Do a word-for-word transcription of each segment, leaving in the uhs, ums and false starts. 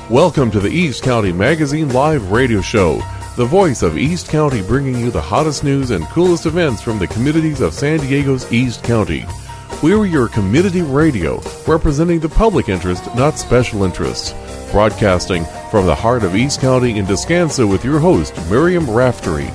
Welcome to the East County Magazine Live Radio Show, the voice of East County, bringing you the hottest news and coolest events from the communities of San Diego's East County. We're your community radio, representing the public interest, not special interests. Broadcasting from the heart of East County in Descanso with your host, Miriam Raftery.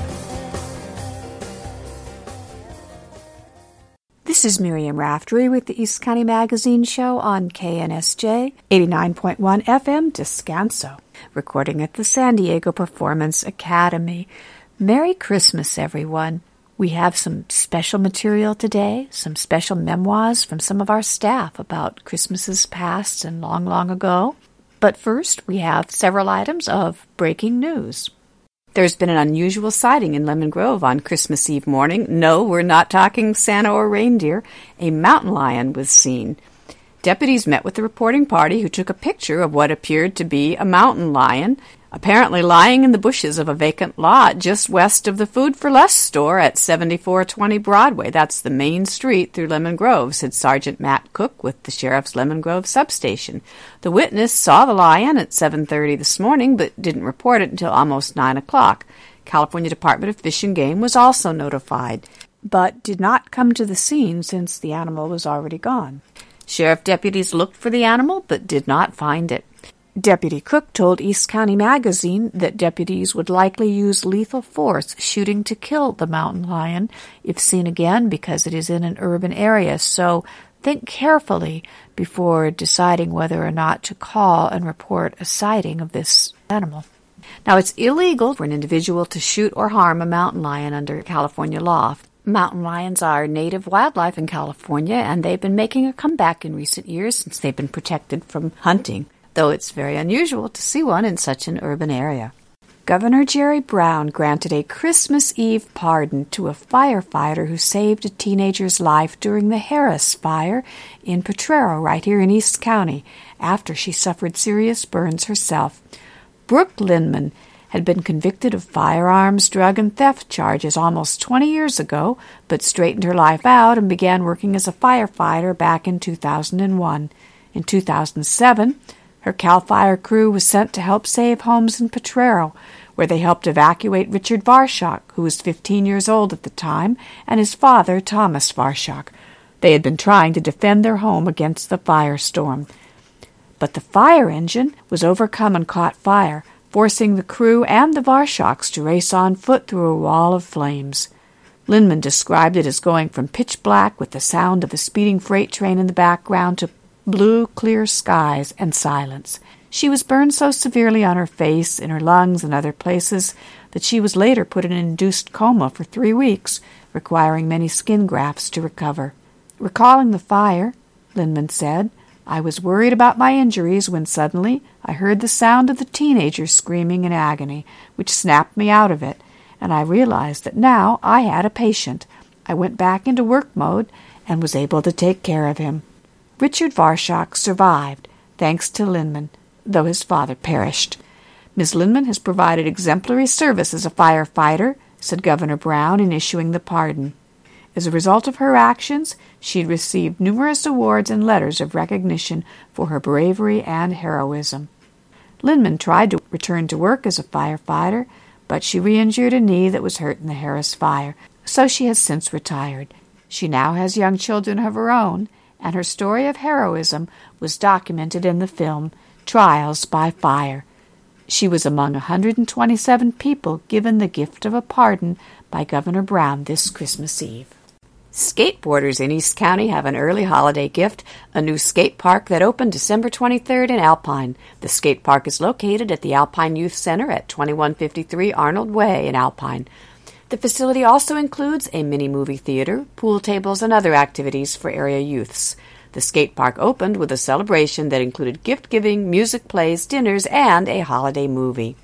This is Miriam Raftery with the East County Magazine Show on K N S J eighty-nine point one F M Descanso, recording at the San Diego Performance Academy. Merry Christmas, everyone. We have some special material today, some special memoirs from some of our staff about Christmases past and long, long ago. But first, we have several items of breaking news. There's been an unusual sighting in Lemon Grove on Christmas Eve morning. No, we're not talking Santa or reindeer. A mountain lion was seen. Deputies met with the reporting party, who took a picture of what appeared to be a mountain lion, apparently lying in the bushes of a vacant lot just west of the Food for Less store at seventy-four twenty Broadway. That's the main street through Lemon Grove, said Sergeant Matt Cook with the Sheriff's Lemon Grove substation. The witness saw the lion at seven thirty this morning, but didn't report it until almost nine o'clock. California Department of Fish and Game was also notified, but did not come to the scene since the animal was already gone. Sheriff deputies looked for the animal, but did not find it. Deputy Cook told East County Magazine that deputies would likely use lethal force shooting to kill the mountain lion if seen again, because it is in an urban area. So think carefully before deciding whether or not to call and report a sighting of this animal. Now, it's illegal for an individual to shoot or harm a mountain lion under California law. Mountain lions are native wildlife in California, and they've been making a comeback in recent years since they've been protected from hunting, though it's very unusual to see one in such an urban area. Governor Jerry Brown granted a Christmas Eve pardon to a firefighter who saved a teenager's life during the Harris Fire in Potrero, right here in East County, after she suffered serious burns herself. Brooke Lindman had been convicted of firearms, drug, and theft charges almost twenty years ago, but straightened her life out and began working as a firefighter back in two thousand one. In two thousand seven, her CAL FIRE crew was sent to help save homes in Potrero, where they helped evacuate Richard Varshock, who was fifteen years old at the time, and his father, Thomas Varshock. They had been trying to defend their home against the firestorm. But the fire engine was overcome and caught fire, forcing the crew and the Varshocks to race on foot through a wall of flames. Lindman described it as going from pitch black with the sound of a speeding freight train in the background to blue, clear skies and silence. She was burned so severely on her face, in her lungs, and other places that she was later put in an induced coma for three weeks, requiring many skin grafts to recover. Recalling the fire, Lindman said, "I was worried about my injuries when suddenly I heard the sound of the teenager screaming in agony, which snapped me out of it, and I realized that now I had a patient. I went back into work mode and was able to take care of him." Richard Varshock survived, thanks to Lindman, though his father perished. Miz Lindman has provided exemplary service as a firefighter, said Governor Brown in issuing the pardon. As a result of her actions, she received numerous awards and letters of recognition for her bravery and heroism. Lindman tried to return to work as a firefighter, but she re-injured a knee that was hurt in the Harris Fire, so she has since retired. She now has young children of her own, and her story of heroism was documented in the film Trials by Fire. She was among one hundred twenty-seven people given the gift of a pardon by Governor Brown this Christmas Eve. Skateboarders in East County have an early holiday gift, a new skate park that opened December twenty-third in Alpine. The skate park is located at the Alpine Youth Center at twenty-one fifty-three Arnold Way in Alpine. The facility also includes a mini-movie theater, pool tables, and other activities for area youths. The skate park opened with a celebration that included gift-giving, music plays, dinners, and a holiday movie.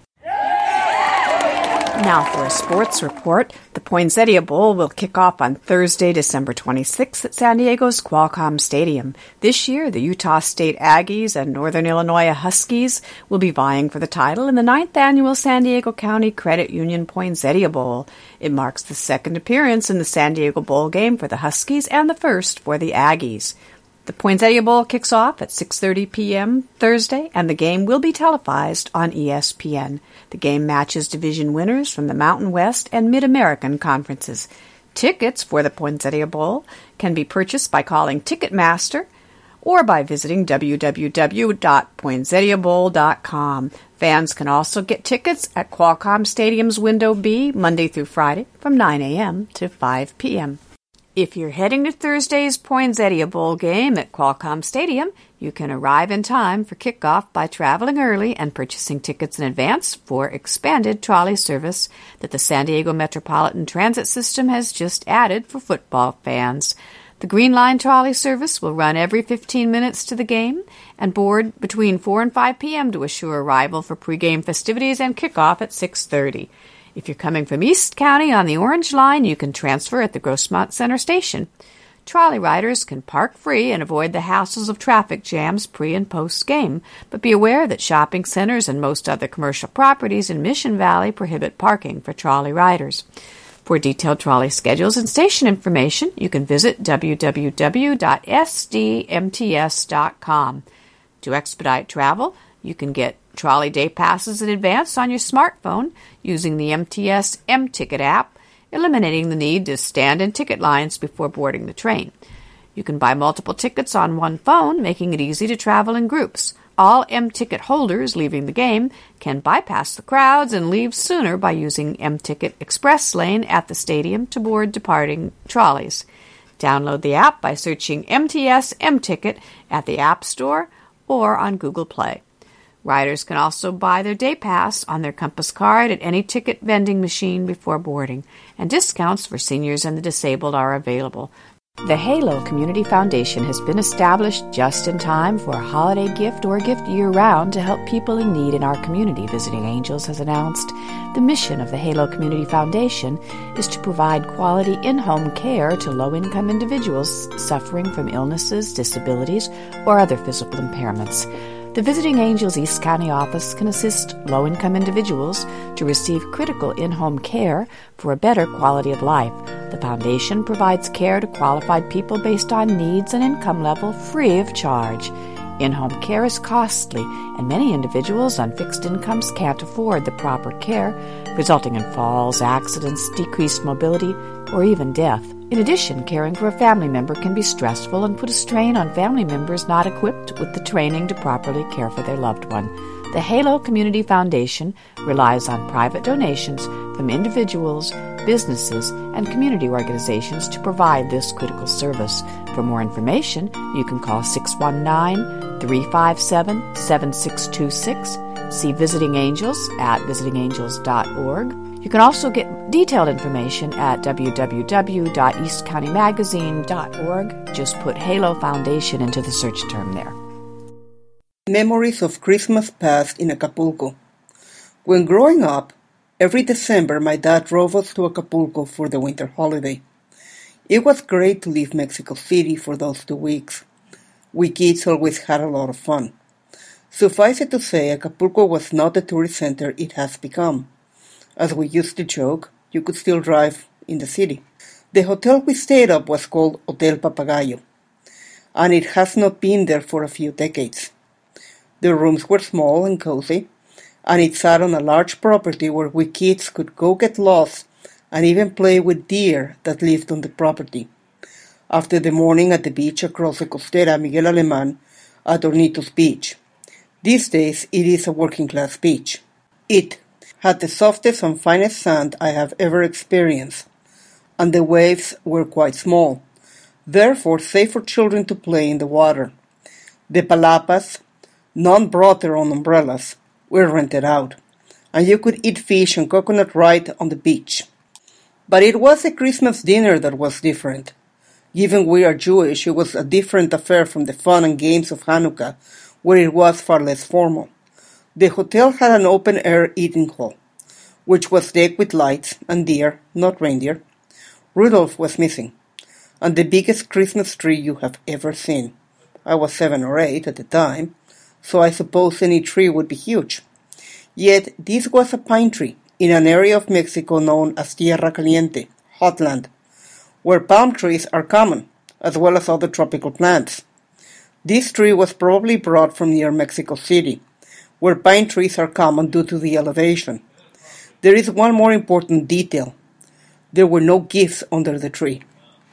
Now for a sports report. The Poinsettia Bowl will kick off on Thursday, December twenty-sixth at San Diego's Qualcomm Stadium. This year, the Utah State Aggies and Northern Illinois Huskies will be vying for the title in the ninth annual San Diego County Credit Union Poinsettia Bowl. It marks the second appearance in the San Diego Bowl game for the Huskies and the first for the Aggies. The Poinsettia Bowl kicks off at six thirty p.m. Thursday, and the game will be televised on E S P N. The game matches division winners from the Mountain West and Mid-American conferences. Tickets for the Poinsettia Bowl can be purchased by calling Ticketmaster or by visiting w w w dot poinsettia bowl dot com. Fans can also get tickets at Qualcomm Stadium's Window B Monday through Friday from nine a.m. to five p.m. If you're heading to Thursday's Poinsettia Bowl game at Qualcomm Stadium, you can arrive in time for kickoff by traveling early and purchasing tickets in advance for expanded trolley service that the San Diego Metropolitan Transit System has just added for football fans. The Green Line trolley service will run every fifteen minutes to the game and board between four and five p.m. to assure arrival for pregame festivities and kickoff at six thirty. If you're coming from East County on the Orange Line, you can transfer at the Grossmont Center Station. Trolley riders can park free and avoid the hassles of traffic jams pre- and post-game, but be aware that shopping centers and most other commercial properties in Mission Valley prohibit parking for trolley riders. For detailed trolley schedules and station information, you can visit w w w dot s d m t s dot com. To expedite travel, you can get trolley day passes in advance on your smartphone using the M T S M-Ticket app, eliminating the need to stand in ticket lines before boarding the train. You can buy multiple tickets on one phone, making it easy to travel in groups. All M-Ticket holders leaving the game can bypass the crowds and leave sooner by using M-Ticket Express Lane at the stadium to board departing trolleys. Download the app by searching M T S M-Ticket at the App Store or on Google Play. Riders can also buy their day pass on their Compass card at any ticket vending machine before boarding, and discounts for seniors and the disabled are available. The Halo Community Foundation has been established just in time for a holiday gift or gift year-round to help people in need in our community. Visiting Angels has announced the mission of the Halo Community Foundation is to provide quality in-home care to low-income individuals suffering from illnesses, disabilities, or other physical impairments. The Visiting Angels East County office can assist low-income individuals to receive critical in-home care for a better quality of life. The foundation provides care to qualified people based on needs and income level free of charge. In-home care is costly, and many individuals on fixed incomes can't afford the proper care, resulting in falls, accidents, decreased mobility, or even death. In addition, caring for a family member can be stressful and put a strain on family members not equipped with the training to properly care for their loved one. The Halo Community Foundation relies on private donations from individuals, businesses, and community organizations to provide this critical service. For more information, you can call six one nine, three five seven, seven six two six, see Visiting Angels at visiting angels dot org. You can also get detailed information at w w w dot east county magazine dot org. Just put Halo Foundation into the search term there. Memories of Christmas past in Acapulco. When growing up, every December my dad drove us to Acapulco for the winter holiday. It was great to leave Mexico City for those two weeks. We kids always had a lot of fun. Suffice it to say, Acapulco was not the tourist center it has become. As we used to joke, you could still drive in the city. The hotel we stayed at was called Hotel Papagayo, and it has not been there for a few decades. The rooms were small and cozy, and it sat on a large property where we kids could go get lost and even play with deer that lived on the property. After the morning at the beach across the Costera Miguel Alemán at Hornitos Beach. These days it is a working-class beach. It had the softest and finest sand I have ever experienced, and the waves were quite small, therefore safe for children to play in the water. The palapas, none brought their own umbrellas, were rented out, and you could eat fish and coconut right on the beach. But it was the Christmas dinner that was different. Given we are Jewish, it was a different affair from the fun and games of Hanukkah, where it was far less formal. The hotel had an open-air eating hall, which was decked with lights and deer, not reindeer. Rudolph was missing, and the biggest Christmas tree you have ever seen. I was seven or eight at the time, so I suppose any tree would be huge. Yet this was a pine tree in an area of Mexico known as Tierra Caliente, hot land, where palm trees are common, as well as other tropical plants. This tree was probably brought from near Mexico City, where pine trees are common due to the elevation. There is one more important detail. There were no gifts under the tree.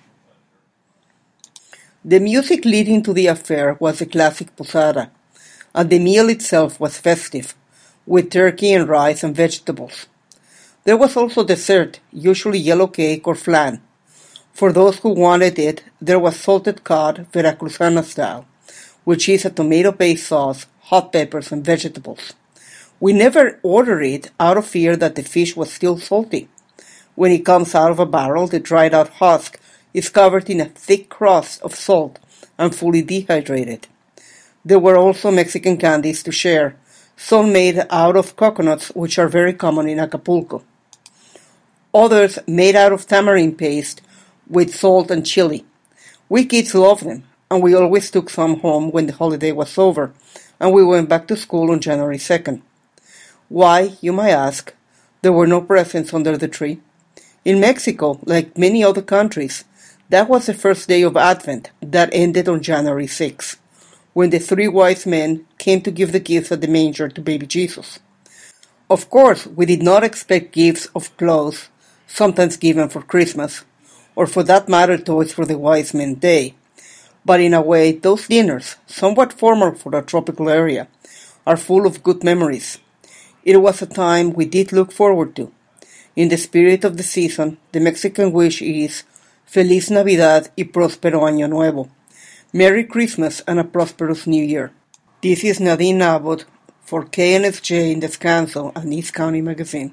The music leading to the affair was the classic posada, and the meal itself was festive, with turkey and rice and vegetables. There was also dessert, usually yellow cake or flan. For those who wanted it, there was salted cod, Veracruzana style, which is a tomato-based sauce, hot peppers, and vegetables. We never ordered it out of fear that the fish was still salty. When it comes out of a barrel, the dried-out husk is covered in a thick crust of salt and fully dehydrated. There were also Mexican candies to share, some made out of coconuts, which are very common in Acapulco. Others made out of tamarind paste with salt and chili. We kids loved them, and we always took some home when the holiday was over, and we went back to school on January second. Why, you might ask, there were no presents under the tree? In Mexico, like many other countries, that was the first day of Advent that ended on January sixth, when the three wise men came to give the gifts at the manger to baby Jesus. Of course, we did not expect gifts of clothes, sometimes given for Christmas, or for that matter toys for the wise men's day. But in a way, those dinners, somewhat formal for a tropical area, are full of good memories. It was a time we did look forward to. In the spirit of the season, the Mexican wish is Feliz Navidad y Próspero Año Nuevo. Merry Christmas and a prosperous New Year. This is Nadine Abbott for K N S J in Descanso and East County Magazine.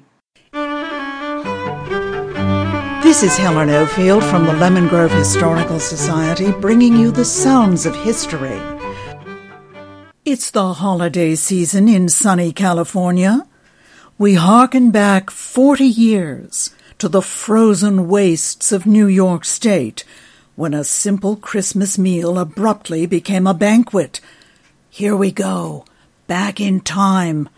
This is Helen Ofield from the Lemon Grove Historical Society, bringing you the sounds of history. It's the holiday season in sunny California. We hearken back forty years to the frozen wastes of New York State, when a simple Christmas meal abruptly became a banquet. Here we go, back in time.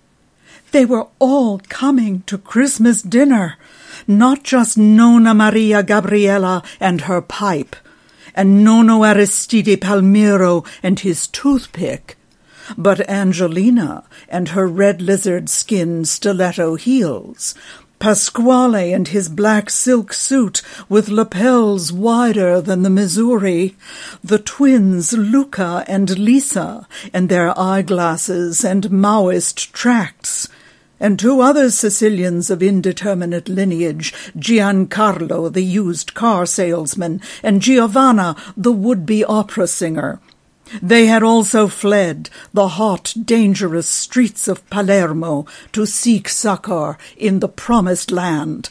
They were all coming to Christmas dinner, not just Nonna Maria Gabriela and her pipe, and Nonno Aristide Palmiro and his toothpick, but Angelina and her red lizard skin stiletto heels, Pasquale and his black silk suit with lapels wider than the Missouri, the twins Luca and Lisa and their eyeglasses and Maoist tracts, and two other Sicilians of indeterminate lineage, Giancarlo, the used car salesman, and Giovanna, the would-be opera singer. They had also fled the hot, dangerous streets of Palermo to seek succor in the promised land.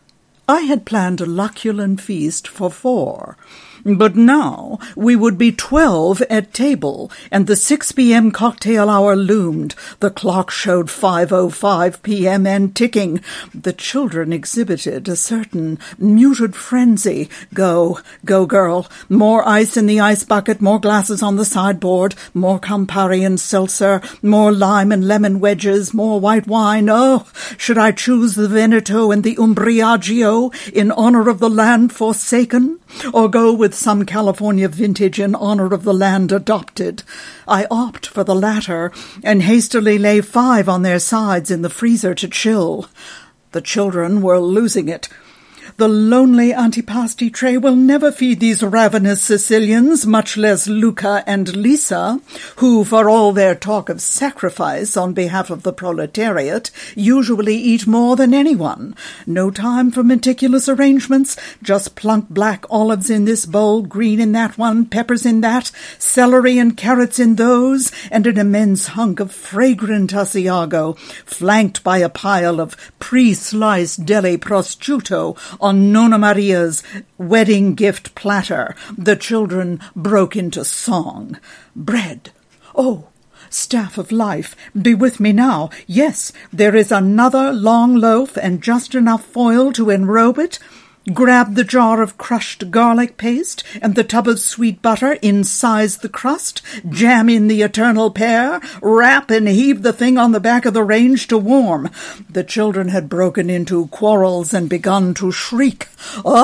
I had planned a Lucullan feast for four, but now we would be twelve at table, and the six p.m. cocktail hour loomed. The clock showed five oh five p.m. and ticking. The children exhibited a certain muted frenzy. Go, go, girl. More ice in the ice bucket, more glasses on the sideboard, more Campari and seltzer, more lime and lemon wedges, more white wine. Oh, should I choose the Veneto and the Umbriaggio in honor of the land forsaken, or go with some California vintage in honor of the land adopted? I opt for the latter, and hastily lay five on their sides in the freezer to chill. The children were losing it. The lonely antipasti tray will never feed these ravenous Sicilians, much less Luca and Lisa, who, for all their talk of sacrifice on behalf of the proletariat, usually eat more than anyone. No time for meticulous arrangements, just plunk black olives in this bowl, green in that one, peppers in that, celery and carrots in those, and an immense hunk of fragrant Asiago, flanked by a pile of pre-sliced deli prosciutto on Nonna Maria's wedding gift platter. The children broke into song. Bread. Oh, staff of life, be with me now. Yes, there is another long loaf and just enough foil to enrobe it. Grab the jar of crushed garlic paste and the tub of sweet butter, incise the crust, jam in the eternal pear, wrap and heave the thing on the back of the range to warm. The children had broken into quarrels and begun to shriek. Oh,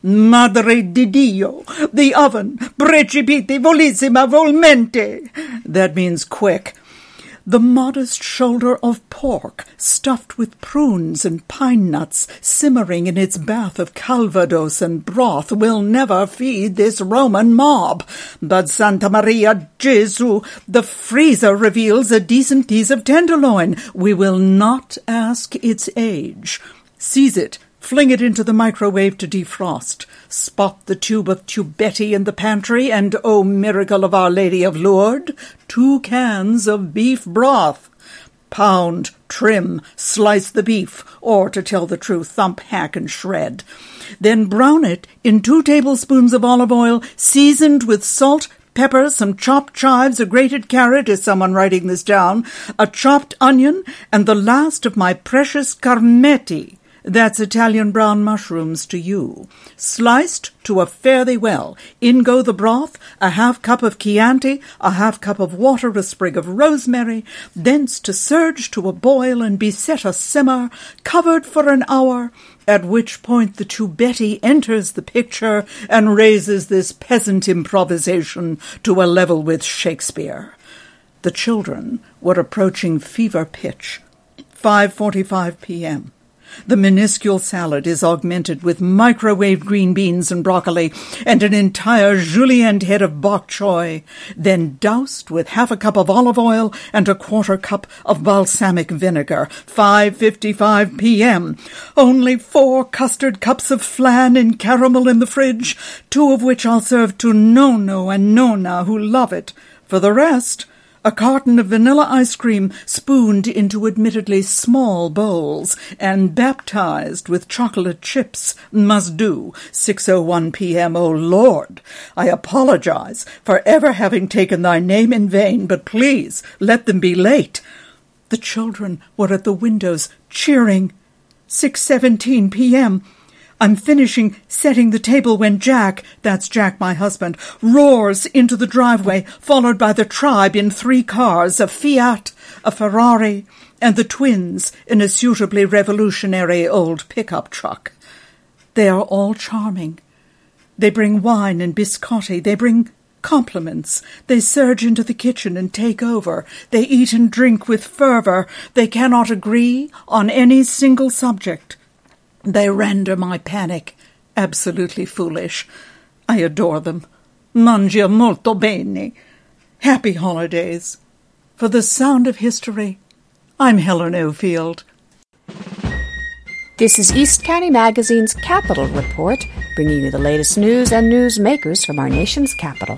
Madre di Dio, the oven, precipiti volissima volmente. That means quick. The modest shoulder of pork, stuffed with prunes and pine nuts, simmering in its bath of calvados and broth, will never feed this Roman mob. But Santa Maria Gesù, the freezer reveals a decent piece of tenderloin. We will not ask its age. Seize it. Fling it into the microwave to defrost. Spot the tube of tubetti in the pantry, and, oh miracle of Our Lady of Lourdes, two cans of beef broth. Pound, trim, slice the beef, or, to tell the truth, thump, hack, and shred. Then brown it in two tablespoons of olive oil, seasoned with salt, pepper, some chopped chives, a grated carrot, is someone writing this down, a chopped onion, and the last of my precious carmetti. That's Italian brown mushrooms to you. Sliced to a fare thee well. In go the broth, a half cup of Chianti, a half cup of water, a sprig of rosemary, thence to surge to a boil and be set a simmer, covered for an hour, at which point the tubetti enters the picture and raises this peasant improvisation to a level with Shakespeare. The children were approaching fever pitch. five forty-five p.m. The minuscule salad is augmented with microwaved green beans and broccoli and an entire julienne head of bok choy, then doused with half a cup of olive oil and a quarter cup of balsamic vinegar. five fifty-five p.m. Only four custard cups of flan in caramel in the fridge, two of which I'll serve to Nono and Nona, who love it. For the rest, a carton of vanilla ice cream spooned into admittedly small bowls and baptized with chocolate chips must do. six oh one p.m. Oh, Lord, I apologize for ever having taken thy name in vain, but please let them be late. The children were at the windows cheering. six seventeen p.m. I'm finishing setting the table when Jack, that's Jack, my husband, roars into the driveway, followed by the tribe in three cars, a Fiat, a Ferrari, and the twins in a suitably revolutionary old pickup truck. They are all charming. They bring wine and biscotti. They bring compliments. They surge into the kitchen and take over. They eat and drink with fervor. They cannot agree on any single subject. They render my panic absolutely foolish. I adore them. Mangia molto bene. Happy holidays. For the sound of history, I'm Helen Ofield. This is East County Magazine's Capital Report, bringing you the latest news and newsmakers from our nation's capital.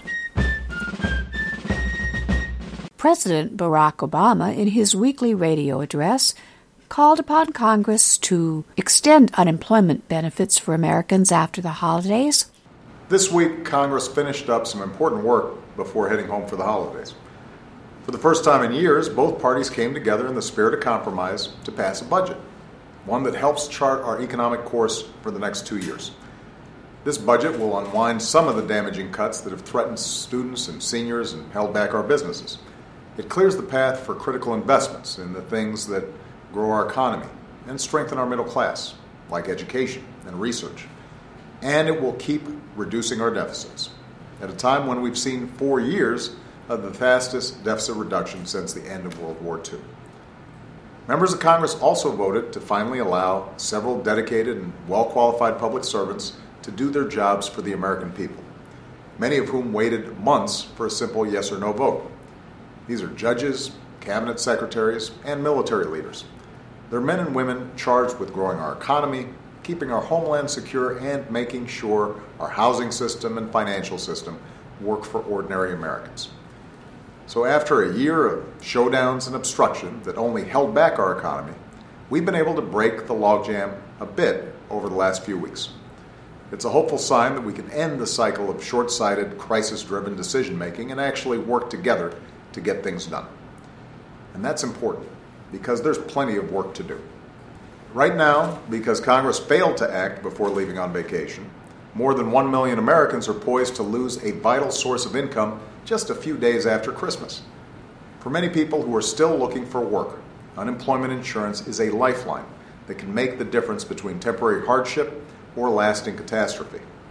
President Barack Obama, in his weekly radio address, called upon Congress to extend unemployment benefits for Americans after the holidays. This week, Congress finished up some important work before heading home for the holidays. For the first time in years, both parties came together in the spirit of compromise to pass a budget, one that helps chart our economic course for the next two years. This budget will unwind some of the damaging cuts that have threatened students and seniors and held back our businesses. It clears the path for critical investments in the things that grow our economy and strengthen our middle class, like education and research. And it will keep reducing our deficits at a time when we've seen four years of the fastest deficit reduction since the end of World War Two. Members of Congress also voted to finally allow several dedicated and well-qualified public servants to do their jobs for the American people, many of whom waited months for a simple yes or no vote. These are judges, cabinet secretaries, and military leaders. They're men and women charged with growing our economy, keeping our homeland secure, and making sure our housing system and financial system work for ordinary Americans. So after a year of showdowns and obstruction that only held back our economy, we've been able to break the logjam a bit over the last few weeks. It's a hopeful sign that we can end the cycle of short-sighted, crisis-driven decision-making and actually work together to get things done. And that's important, because there's plenty of work to do. Right now, because Congress failed to act before leaving on vacation, more than one million Americans are poised to lose a vital source of income just a few days after Christmas. For many people who are still looking for work, unemployment insurance is a lifeline that can make the difference between temporary hardship or lasting catastrophe.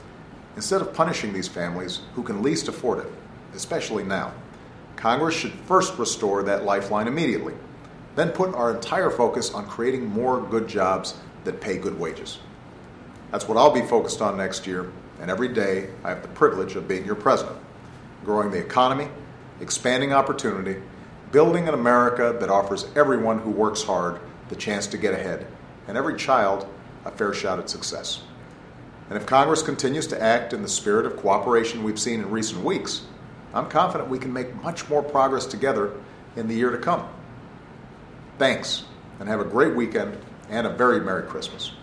instead of punishing these families who can least afford it, especially now. Congress should first restore that lifeline immediately, then put our entire focus on creating more good jobs that pay good wages. That's what I'll be focused on next year, and every day I have the privilege of being your president, growing the economy, expanding opportunity, building an America that offers everyone who works hard the chance to get ahead, and every child a fair shot at success. And if Congress continues to act in the spirit of cooperation we've seen in recent weeks, I'm confident we can make much more progress together in the year to come. Thanks, and have a great weekend and a very Merry Christmas.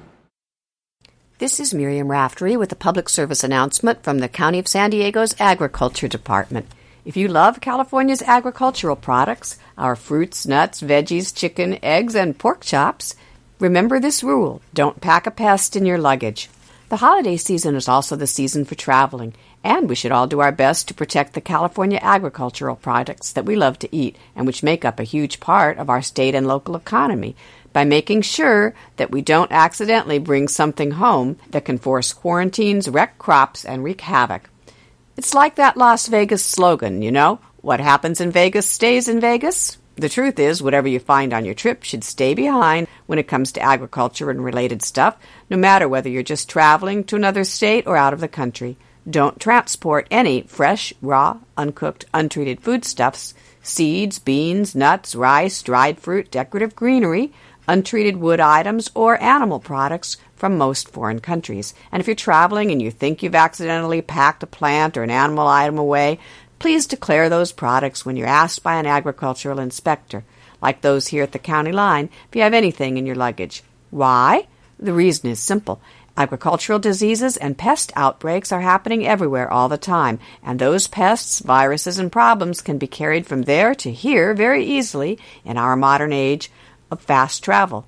This is Miriam Raftery with a public service announcement from the County of San Diego's Agriculture Department. If you love California's agricultural products, our fruits, nuts, veggies, chicken, eggs, and pork chops, remember this rule: don't pack a pest in your luggage. The holiday season is also the season for traveling, and we should all do our best to protect the California agricultural products that we love to eat and which make up a huge part of our state and local economy by making sure that we don't accidentally bring something home that can force quarantines, wreck crops, and wreak havoc. It's like that Las Vegas slogan, you know, what happens in Vegas stays in Vegas. The truth is, whatever you find on your trip should stay behind when it comes to agriculture and related stuff, no matter whether you're just traveling to another state or out of the country. Don't transport any fresh, raw, uncooked, untreated foodstuffs, seeds, beans, nuts, rice, dried fruit, decorative greenery, untreated wood items, or animal products from most foreign countries. And if you're traveling and you think you've accidentally packed a plant or an animal item away, please declare those products when you're asked by an agricultural inspector, like those here at the county line, if you have anything in your luggage. Why? The reason is simple. Agricultural diseases and pest outbreaks are happening everywhere all the time, and those pests, viruses, and problems can be carried from there to here very easily in our modern age of fast travel.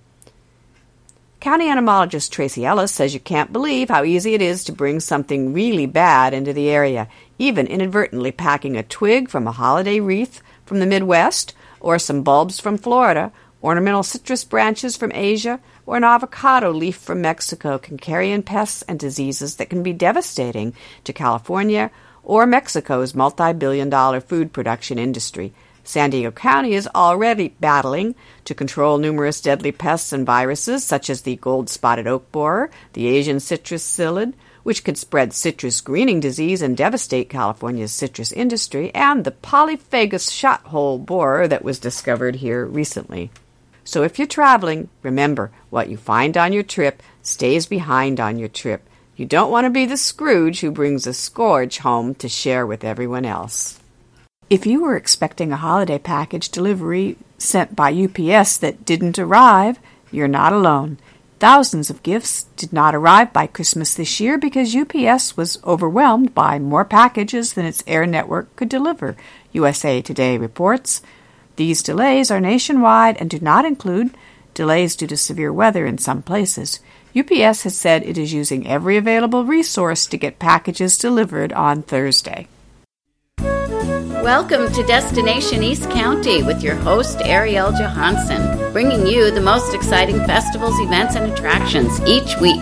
County entomologist Tracy Ellis says you can't believe how easy it is to bring something really bad into the area, even inadvertently packing a twig from a holiday wreath from the Midwest, or some bulbs from Florida, ornamental citrus branches from Asia, or an avocado leaf from Mexico can carry in pests and diseases that can be devastating to California or Mexico's multi-billion dollar food production industry. San Diego County is already battling to control numerous deadly pests and viruses, such as the gold-spotted oak borer, the Asian citrus psyllid, which could spread citrus greening disease and devastate California's citrus industry, and the polyphagus shot-hole borer that was discovered here recently. So if you're traveling, remember, what you find on your trip stays behind on your trip. You don't want to be the Scrooge who brings a scourge home to share with everyone else. If you were expecting a holiday package delivery sent by U P S that didn't arrive, you're not alone. Thousands of gifts did not arrive by Christmas this year because U P S was overwhelmed by more packages than its air network could deliver, U S A Today reports. These delays are nationwide and do not include delays due to severe weather in some places. U P S has said it is using every available resource to get packages delivered on Thursday. Welcome to Destination East County with your host, Ariel Johansson, bringing you the most exciting festivals, events, and attractions each week.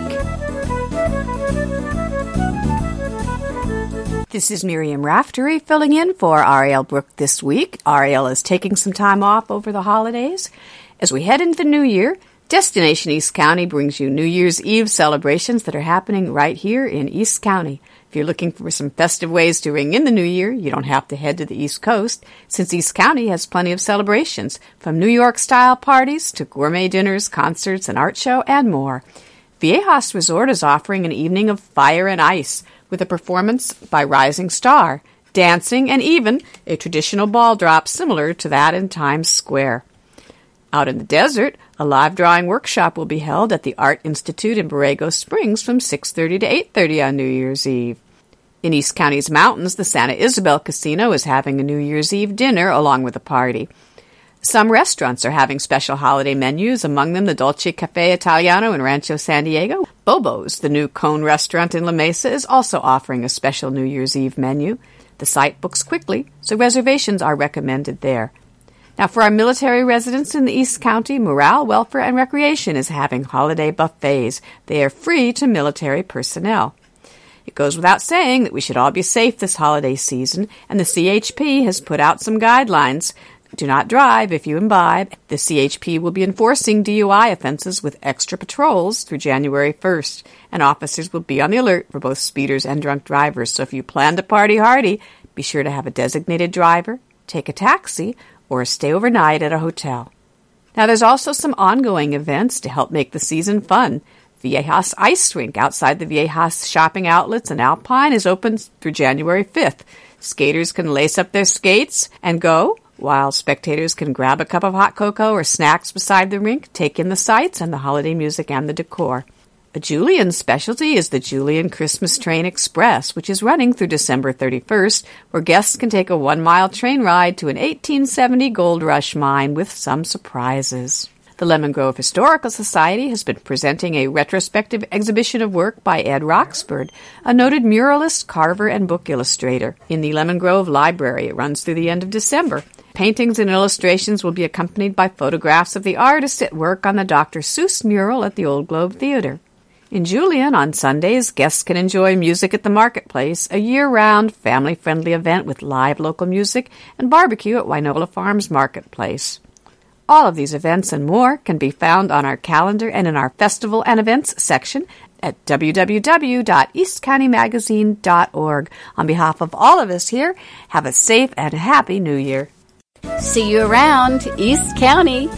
This is Miriam Raftery filling in for Ariel Brooke this week. Ariel is taking some time off over the holidays. As we head into the new year, Destination East County brings you New Year's Eve celebrations that are happening right here in East County. If you're looking for some festive ways to ring in the new year, you don't have to head to the East Coast, since East County has plenty of celebrations, from New York-style parties to gourmet dinners, concerts, an art show, and more. Viejas Resort is offering an evening of fire and ice with a performance by Rising Star, dancing, and even a traditional ball drop similar to that in Times Square. Out in the desert, a live drawing workshop will be held at the Art Institute in Borrego Springs from six thirty to eight thirty on New Year's Eve. In East County's mountains, the Santa Isabel Casino is having a New Year's Eve dinner along with a party. Some restaurants are having special holiday menus, among them the Dolce Cafe Italiano in Rancho San Diego. Bobo's, the new cone restaurant in La Mesa, is also offering a special New Year's Eve menu. The site books quickly, so reservations are recommended there. Now, for our military residents in the East County, Morale, Welfare, and Recreation is having holiday buffets. They are free to military personnel. It goes without saying that we should all be safe this holiday season, and the C H P has put out some guidelines. Do not drive if you imbibe. The C H P will be enforcing D U I offenses with extra patrols through January first, and officers will be on the alert for both speeders and drunk drivers. So if you plan to party hardy, be sure to have a designated driver, take a taxi, or stay overnight at a hotel. Now there's also some ongoing events to help make the season fun. Viejas Ice Rink outside the Viejas shopping outlets in Alpine is open through January fifth. Skaters can lace up their skates and go, while spectators can grab a cup of hot cocoa or snacks beside the rink, take in the sights and the holiday music and the decor. A Julian specialty is the Julian Christmas Train Express, which is running through December thirty-first, where guests can take a one-mile train ride to an eighteen seventy gold rush mine with some surprises. The Lemon Grove Historical Society has been presenting a retrospective exhibition of work by Ed Roxburgh, a noted muralist, carver, and book illustrator, in the Lemon Grove Library. It runs through the end of December. Paintings and illustrations will be accompanied by photographs of the artist at work on the Doctor Seuss mural at the Old Globe Theater. In Julian, on Sundays, guests can enjoy music at the Marketplace, a year-round, family-friendly event with live local music and barbecue at Wynola Farms Marketplace. All of these events and more can be found on our calendar and in our festival and events section at w w w dot east county magazine dot org. On behalf of all of us here, have a safe and happy New Year. See you around, East County.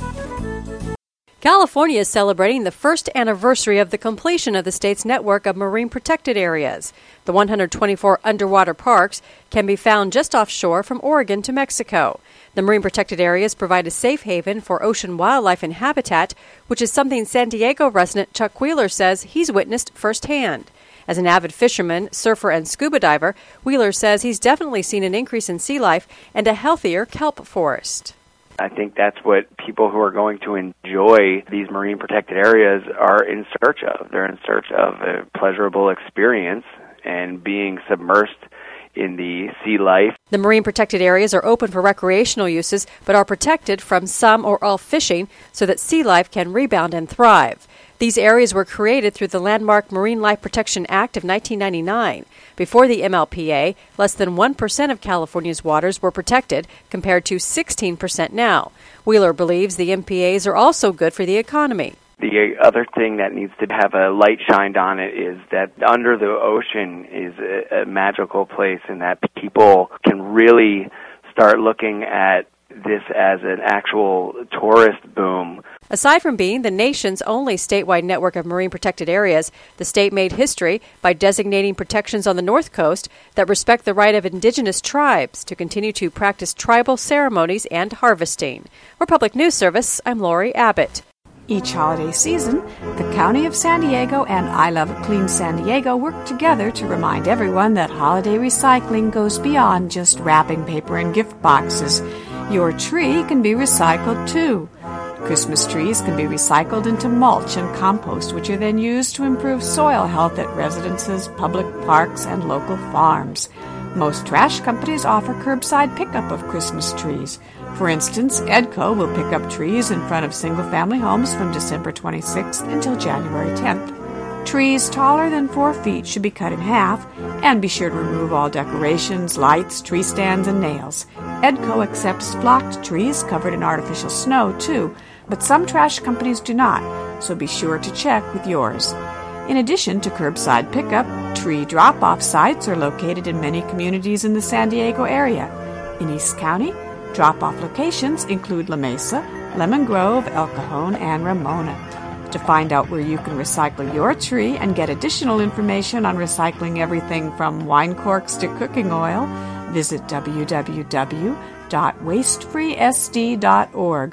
California is celebrating the first anniversary of the completion of the state's network of marine protected areas. The one hundred twenty-four underwater parks can be found just offshore from Oregon to Mexico. The marine protected areas provide a safe haven for ocean wildlife and habitat, which is something San Diego resident Chuck Wheeler says he's witnessed firsthand. As an avid fisherman, surfer, and scuba diver, Wheeler says he's definitely seen an increase in sea life and a healthier kelp forest. I think that's what people who are going to enjoy these marine protected areas are in search of. They're in search of a pleasurable experience and being submersed in the sea life. The marine protected areas are open for recreational uses, but are protected from some or all fishing so that sea life can rebound and thrive. These areas were created through the landmark Marine Life Protection Act of nineteen ninety-nine. Before the M L P A, less than one percent of California's waters were protected, compared to sixteen percent now. Wheeler believes the M P As are also good for the economy. The other thing that needs to have a light shined on it is that under the ocean is a, a magical place, and that people can really start looking at this as an actual tourist boom. Aside from being the nation's only statewide network of marine protected areas, the state made history by designating protections on the North Coast that respect the right of indigenous tribes to continue to practice tribal ceremonies and harvesting. For Public News Service, I'm Lori Abbott. Each holiday season, the County of San Diego and I Love Clean San Diego work together to remind everyone that holiday recycling goes beyond just wrapping paper and gift boxes. Your tree can be recycled too. Christmas trees can be recycled into mulch and compost, which are then used to improve soil health at residences, public parks, and local farms. Most trash companies offer curbside pickup of Christmas trees. For instance, Edco will pick up trees in front of single-family homes from December twenty-sixth until January tenth. Trees taller than four feet should be cut in half, and be sure to remove all decorations, lights, tree stands, and nails. Edco accepts flocked trees covered in artificial snow, too, but some trash companies do not, so be sure to check with yours. In addition to curbside pickup, tree drop-off sites are located in many communities in the San Diego area. In East County, drop-off locations include La Mesa, Lemon Grove, El Cajon, and Ramona. To find out where you can recycle your tree and get additional information on recycling everything from wine corks to cooking oil, visit w w w dot waste free s d dot org.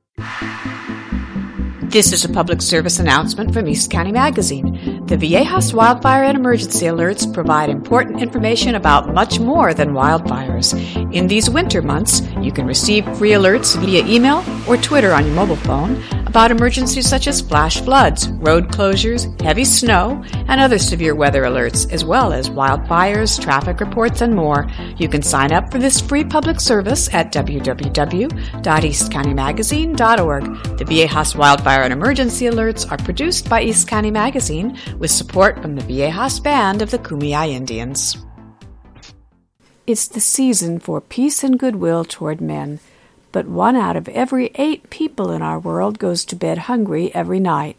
This is a public service announcement from East County Magazine. The Viejas Wildfire and Emergency Alerts provide important information about much more than wildfires. In these winter months, you can receive free alerts via email or Twitter on your mobile phone about about emergencies such as flash floods, road closures, heavy snow, and other severe weather alerts, as well as wildfires, traffic reports, and more. You can sign up for this free public service at w w w dot east county magazine dot org. The Viejas Wildfire and Emergency Alerts are produced by East County Magazine with support from the Viejas Band of the Kumeyaay Indians. It's the season for peace and goodwill toward men, but one out of every eight people in our world goes to bed hungry every night.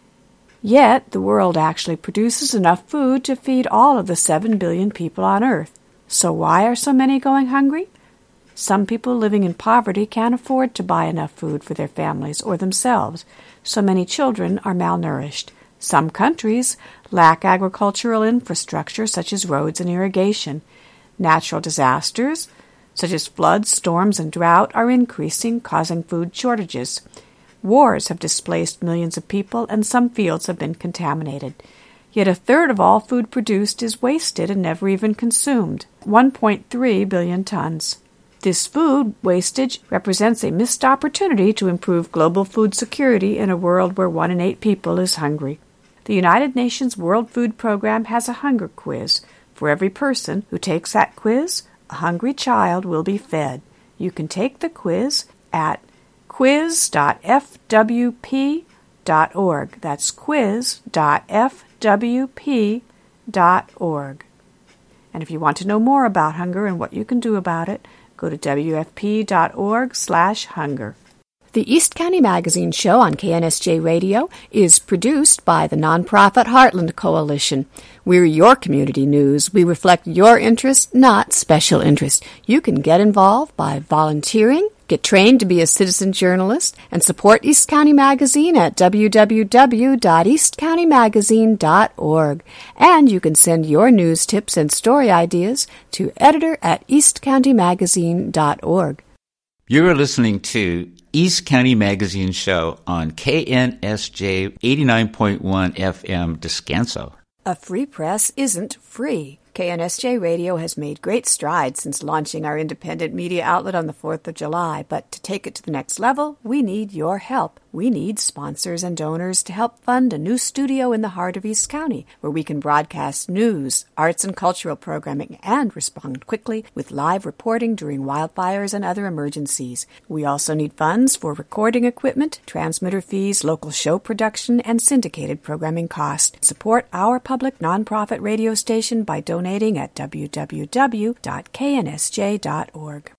Yet, the world actually produces enough food to feed all of the seven billion people on Earth. So why are so many going hungry? Some people living in poverty can't afford to buy enough food for their families or themselves, so many children are malnourished. Some countries lack agricultural infrastructure such as roads and irrigation. Natural disasters, such as floods, storms, and drought, are increasing, causing food shortages. Wars have displaced millions of people, and some fields have been contaminated. Yet a third of all food produced is wasted and never even consumed, one point three billion tons. This food wastage represents a missed opportunity to improve global food security in a world where one in eight people is hungry. The United Nations World Food Program has a hunger quiz. For every person who takes that quiz, a hungry child will be fed. You can take the quiz at quiz dot f w p dot org. That's quiz dot f w p dot org. And if you want to know more about hunger and what you can do about it, go to w f p dot org slash hunger. The East County Magazine Show on K N S J Radio is produced by the nonprofit Heartland Coalition. We're your community news. We reflect your interest, not special interest. You can get involved by volunteering, get trained to be a citizen journalist, and support East County Magazine at w w w dot east county magazine dot org. And you can send your news tips and story ideas to editor at east county magazine dot org. You're listening to East County Magazine Show on K N S J eighty-nine point one F M Descanso. A free press isn't free. K N S J Radio has made great strides since launching our independent media outlet on the fourth of July, but to take it to the next level, we need your help. We need sponsors and donors to help fund a new studio in the heart of East County, where we can broadcast news, arts and cultural programming, and respond quickly with live reporting during wildfires and other emergencies. We also need funds for recording equipment, transmitter fees, local show production, and syndicated programming costs. Support our public nonprofit radio station by donating at w w w dot k n s j dot org.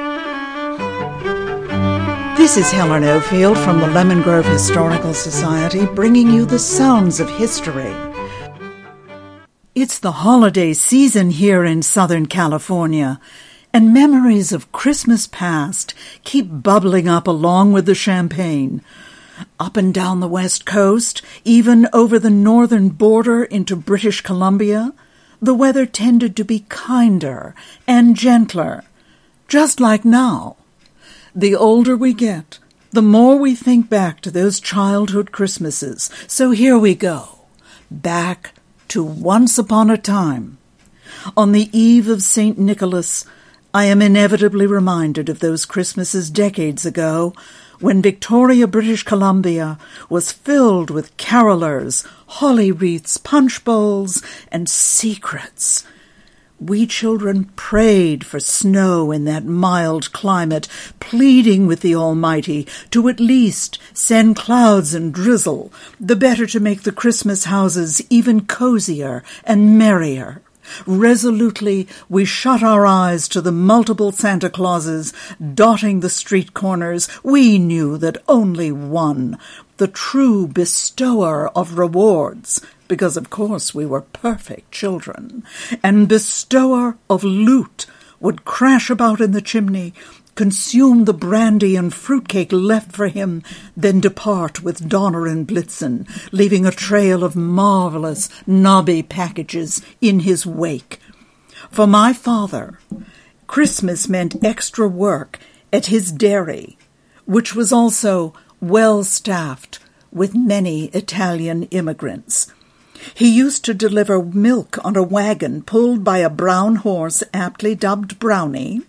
This is Helen Ofield from the Lemon Grove Historical Society, bringing you the sounds of history. It's the holiday season here in Southern California, and memories of Christmas past keep bubbling up along with the champagne. Up and down the West Coast, even over the northern border into British Columbia, the weather tended to be kinder and gentler, just like now. The older we get, the more we think back to those childhood Christmases. So here we go, back to once upon a time. On the eve of Saint Nicholas, I am inevitably reminded of those Christmases decades ago when Victoria, British Columbia, was filled with carolers, holly wreaths, punch bowls, and secrets. We children prayed for snow in that mild climate, pleading with the Almighty to at least send clouds and drizzle, the better to make the Christmas houses even cozier and merrier. Resolutely, we shut our eyes to the multiple Santa Clauses dotting the street corners. We knew that only one, the true bestower of rewards, because of course we were perfect children, and bestower of loot, would crash about in the chimney, consume the brandy and fruitcake left for him, then depart with Donner and Blitzen, leaving a trail of marvelous knobby packages in his wake. For my father, Christmas meant extra work at his dairy, which was also well-staffed with many Italian immigrants. He used to deliver milk on a wagon pulled by a brown horse aptly dubbed Brownie,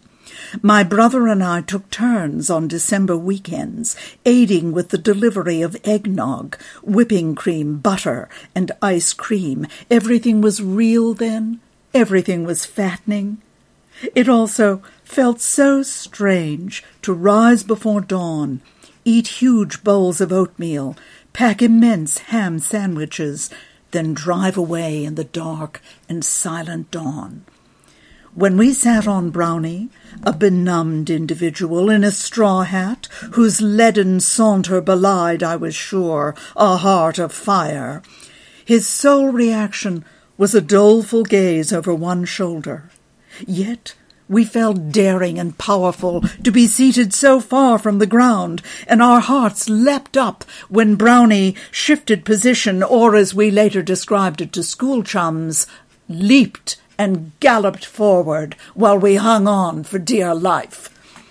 My brother and I took turns on December weekends, aiding with the delivery of eggnog, whipping cream, butter, and ice cream. Everything was real then. Everything was fattening. It also felt so strange to rise before dawn, eat huge bowls of oatmeal, pack immense ham sandwiches, then drive away in the dark and silent dawn. When we sat on Brownie, a benumbed individual in a straw hat, whose leaden saunter belied, I was sure, a heart of fire, his sole reaction was a doleful gaze over one shoulder. Yet we felt daring and powerful to be seated so far from the ground, and our hearts leapt up when Brownie shifted position, or, as we later described it to school chums, leaped and galloped forward while we hung on for dear life.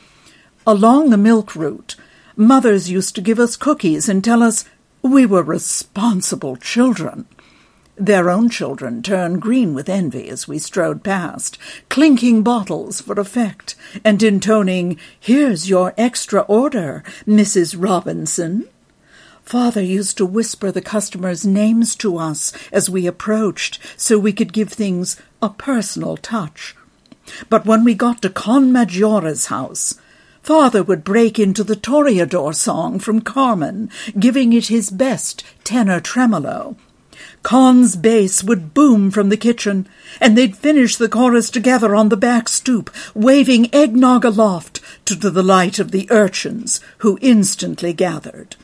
Along the milk route, mothers used to give us cookies and tell us we were responsible children. Their own children turned green with envy as we strode past, clinking bottles for effect and intoning, "Here's your extra order, Missus Robinson." Father used to whisper the customers' names to us as we approached so we could give things a personal touch. But when we got to Con Maggiora's house, Father would break into the Toreador song from Carmen, giving it his best tenor tremolo. Con's bass would boom from the kitchen, and they'd finish the chorus together on the back stoop, waving eggnog aloft to the delight of the urchins, who instantly gathered.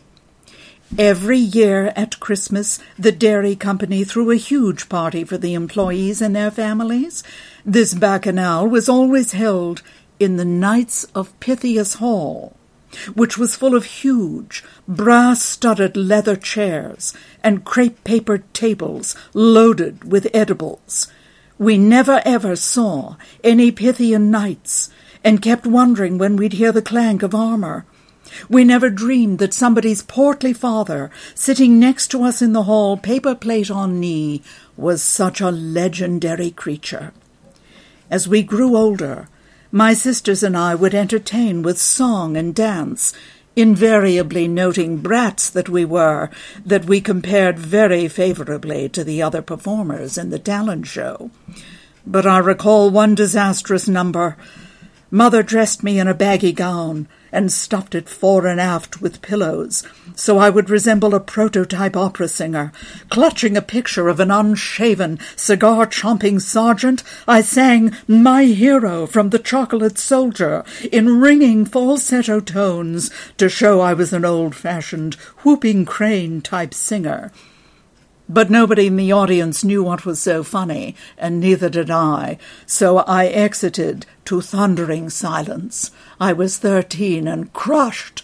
Every year at Christmas, the dairy company threw a huge party for the employees and their families. This bacchanal was always held in the Knights of Pythias Hall, which was full of huge, brass-studded leather chairs and crepe-papered tables loaded with edibles. We never ever saw any Pythian knights, and kept wondering when we'd hear the clank of armor. We never dreamed that somebody's portly father, sitting next to us in the hall, paper plate on knee, was such a legendary creature. As we grew older, my sisters and I would entertain with song and dance, invariably noting brats that we were, that we compared very favorably to the other performers in the talent show. But I recall one disastrous number. Mother dressed me in a baggy gown and stuffed it fore and aft with pillows, so I would resemble a prototype opera singer. Clutching a picture of an unshaven, cigar-chomping sergeant, I sang My Hero from The Chocolate Soldier in ringing falsetto tones to show I was an old-fashioned whooping crane-type singer. But nobody in the audience knew what was so funny, and neither did I, so I exited to thundering silence. I was thirteen and crushed.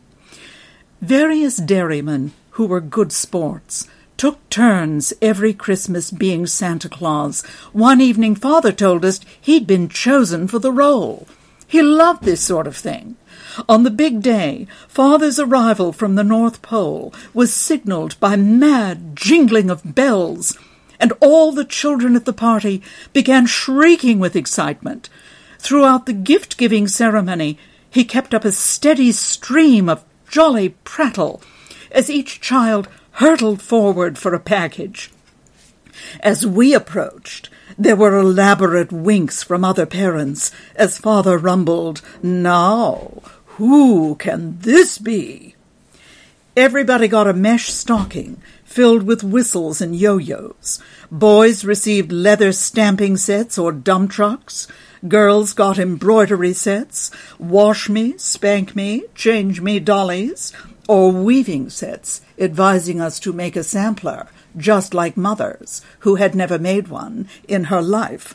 Various dairymen, who were good sports, took turns every Christmas being Santa Claus. One evening Father told us he'd been chosen for the role. He loved this sort of thing. On the big day, Father's arrival from the North Pole was signaled by mad jingling of bells, and all the children at the party began shrieking with excitement. Throughout the gift-giving ceremony, he kept up a steady stream of jolly prattle as each child hurtled forward for a package. As we approached, there were elaborate winks from other parents as Father rumbled, "Now, who can this be?" Everybody got a mesh stocking filled with whistles and yo-yos. Boys received leather stamping sets or dump trucks. Girls got embroidery sets, wash me, spank me, change me dollies, or weaving sets advising us to make a sampler, just like Mother's, who had never made one in her life.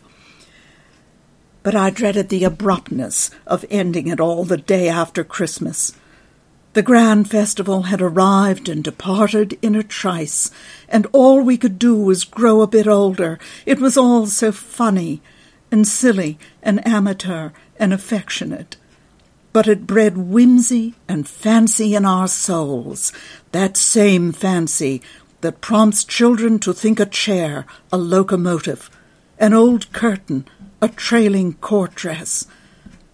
But I dreaded the abruptness of ending it all the day after Christmas. The grand festival had arrived and departed in a trice, and all we could do was grow a bit older. It was all so funny and silly and amateur and affectionate. But it bred whimsy and fancy in our souls, that same fancy that prompts children to think a chair a locomotive, an old curtain a trailing court dress,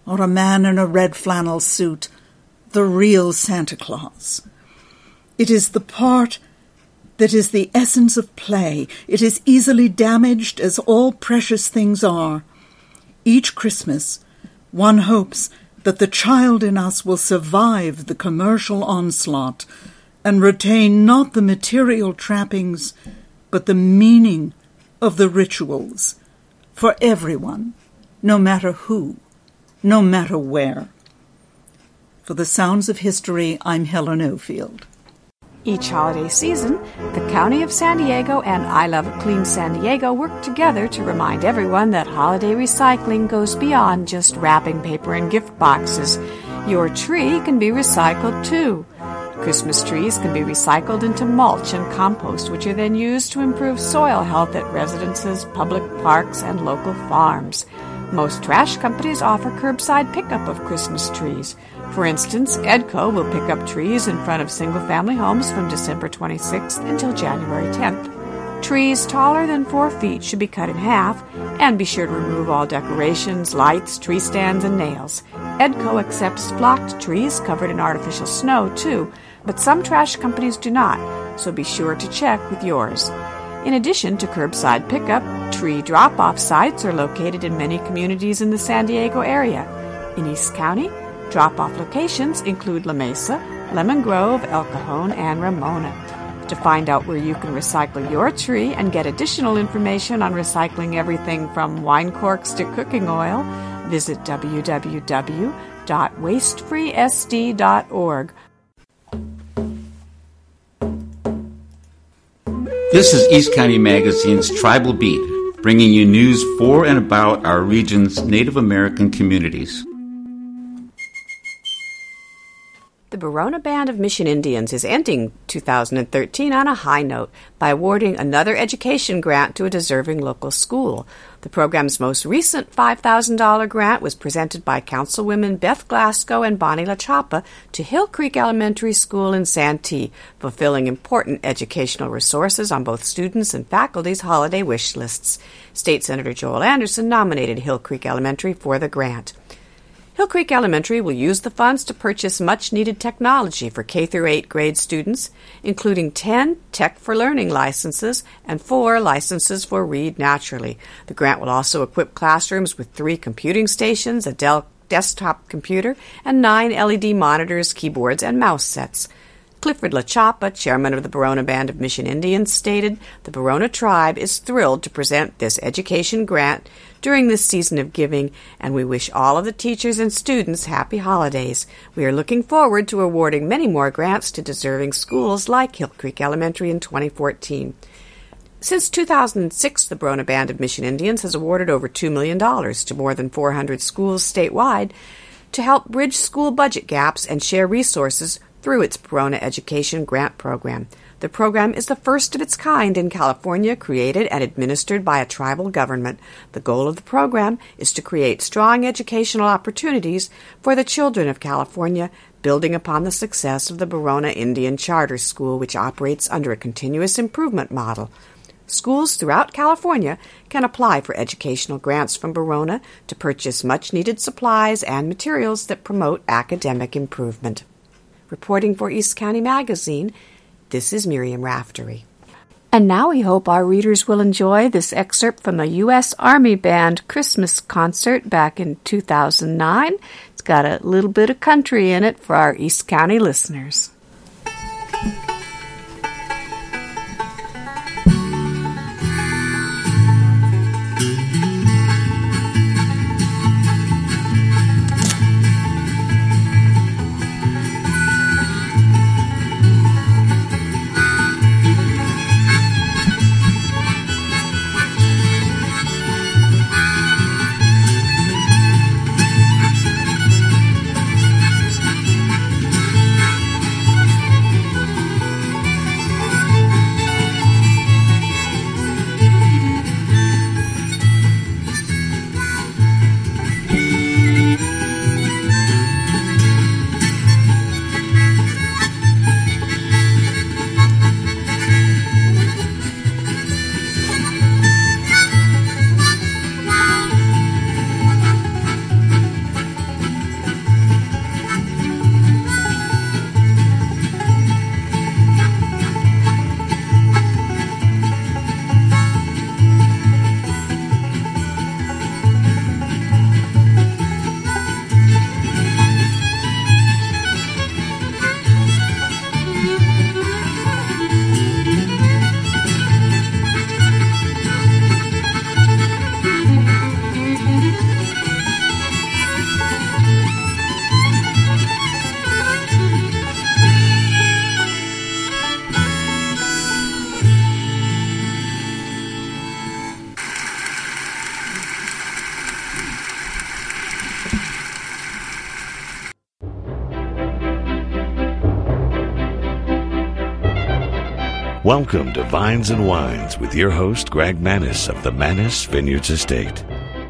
or a man in a red flannel suit, the real Santa Claus. It is the part that is the essence of play. It is easily damaged, as all precious things are. Each Christmas, one hopes that the child in us will survive the commercial onslaught and retain not the material trappings, but the meaning of the rituals for everyone, no matter who, no matter where. For the Sounds of History, I'm Helen Ofield. Each holiday season, the County of San Diego and I Love It Clean San Diego work together to remind everyone that holiday recycling goes beyond just wrapping paper and gift boxes. Your tree can be recycled too. Christmas trees can be recycled into mulch and compost, which are then used to improve soil health at residences, public parks, and local farms. Most trash companies offer curbside pickup of Christmas trees. For instance, Edco will pick up trees in front of single-family homes from December twenty-sixth until January tenth. Trees taller than four feet should be cut in half, and be sure to remove all decorations, lights, tree stands, and nails. Edco accepts flocked trees covered in artificial snow, too, but some trash companies do not, so be sure to check with yours. In addition to curbside pickup, tree drop-off sites are located in many communities in the San Diego area. In East County, drop-off locations include La Mesa, Lemon Grove, El Cajon, and Ramona. To find out where you can recycle your tree and get additional information on recycling everything from wine corks to cooking oil, visit w w w dot waste free s d dot org. This is East County Magazine's Tribal Beat, bringing you news for and about our region's Native American communities. The Borona Band of Mission Indians is ending two thousand thirteen on a high note by awarding another education grant to a deserving local school. The program's most recent five thousand dollars grant was presented by Councilwomen Beth Glasgow and Bonnie LaChapa to Hill Creek Elementary School in Santee, fulfilling important educational resources on both students' and faculty's holiday wish lists. State Senator Joel Anderson nominated Hill Creek Elementary for the grant. Hill Creek Elementary will use the funds to purchase much-needed technology for K through eight grade students, including ten Tech for Learning licenses and four licenses for Read Naturally. The grant will also equip classrooms with three computing stations, a Dell desktop computer, and nine L E D monitors, keyboards, and mouse sets. Clifford LaChapa, chairman of the Borona Band of Mission Indians, stated, "The Borona tribe is thrilled to present this education grant during this season of giving, and we wish all of the teachers and students happy holidays. We are looking forward to awarding many more grants to deserving schools like Hill Creek Elementary in twenty fourteen. Since two thousand six, the Borona Band of Mission Indians has awarded over two million dollars to more than four hundred schools statewide to help bridge school budget gaps and share resources through its Borona Education Grant Program. The program is the first of its kind in California, created and administered by a tribal government. The goal of the program is to create strong educational opportunities for the children of California, building upon the success of the Borona Indian Charter School, which operates under a continuous improvement model. Schools throughout California can apply for educational grants from Borona to purchase much-needed supplies and materials that promote academic improvement. Reporting for East County Magazine, this is Miriam Raftery. And now we hope our readers will enjoy this excerpt from a U S Army Band Christmas concert back in two thousand nine. It's got a little bit of country in it for our East County listeners. Welcome to Vines and Wines with your host, Greg Manis of the Manis Vineyards Estate.